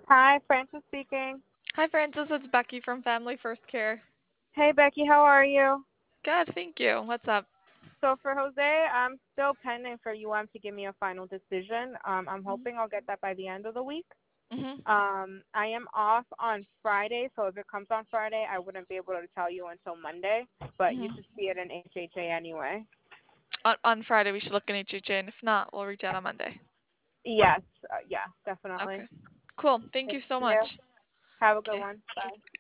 Hi, Francis speaking. Hi, Francis. It's Becky from Family First Care. Hey, Becky, how are you? Good, thank you. What's up? So for Jose, I'm still pending for UM to give me a final decision. I'm Mhm. hoping I'll get that by the end of the week. Mhm. I am off on Friday, so if it comes on Friday, I wouldn't be able to tell you until Monday, but you Mhm. should see it in HHA anyway. On Friday, we should look in HHA, and if not, we'll reach out on Monday. Yes, yeah, definitely. Okay. Cool. Thank Thank you so you. much. Have a good Okay. one. Bye.